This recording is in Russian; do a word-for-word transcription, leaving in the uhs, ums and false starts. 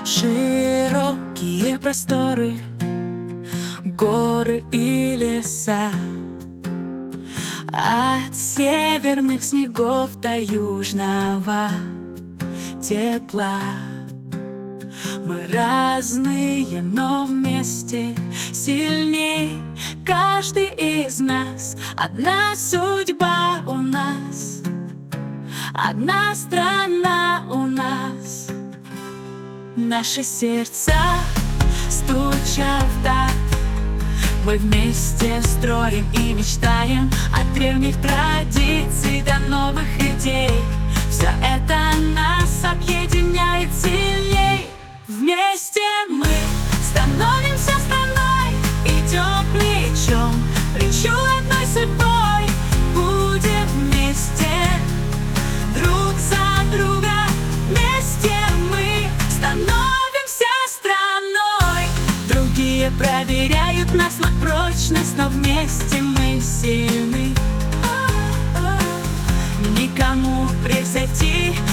Широкие просторы, горы и леса, от северных снегов до южного тепла. Мы разные, но вместе сильней. Каждый из нас, одна судьба у нас, одна страна у нас. Наши сердца стучат в такт, мы вместе строим и мечтаем, от древних традиций до новых идей. Все это нас объединяет сильней. Вместе мы становимся страной, идем плечом к плечу одной судьбой. Будем вместе, друг за друга. Вместе мы становимся страной. Другие проверяют нас на прочность, но вместе мы сильны. Никому превзойти